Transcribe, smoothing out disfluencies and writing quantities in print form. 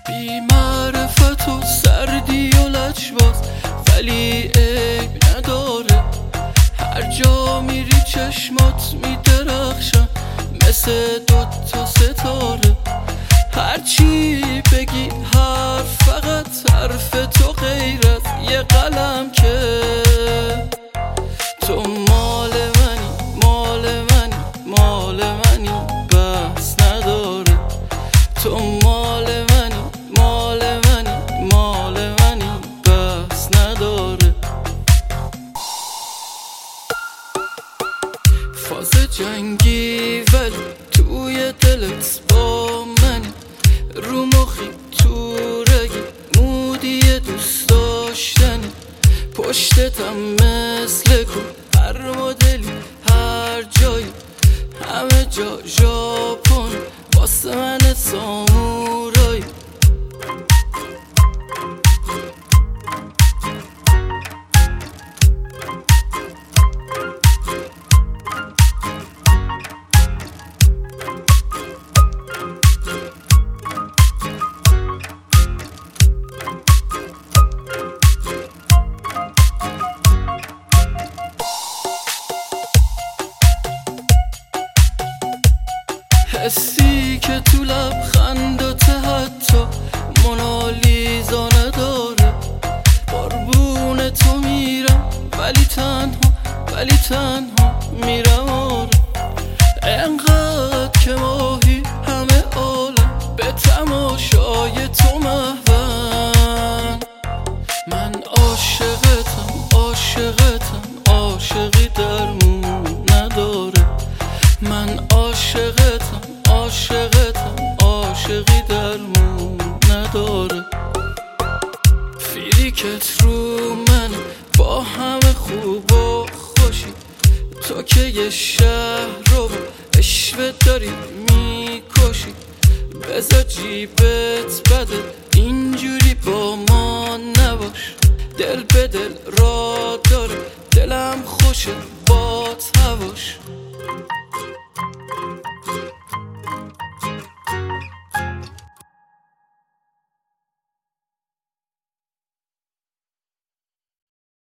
بی معرفت و سردی و لجباز ولی عیب نداره. هر جا میری چشمات میدرخشن مثل دوتا ستاره. هرچی بگی حرف فقط حرف تو غیر از یه قلم که تو مال منی مال منی مال منی بس نداره. تو مال منی مال منی مال منی بس نداره. فاز جنگی ولی توی دلت با منی. رو مخی تو رگی مودی دوست داشتنی. پشتتم مثل کو هر مدلی هر جایی همه جا ژاپن واسه من سامورایی. حسی که تو لبخندات حتی مونالیزا نداره. قربون تو میرم ولی تنها میرم آره. انقدر که ماهی همه عالم به تماشای تو محون. من عاشقتم عاشقتم عاشقی درمون نداره. من عاشقتم عاشقتم عاشقی درمون نداره. فیلیکت رو من با همه خوب و خوشی. تو که یه شهر رو عشوه داری میکشی. بذار جیبت بده اینجوری با ما نباش. دل به دل را داره دلم خوشه بات هواش.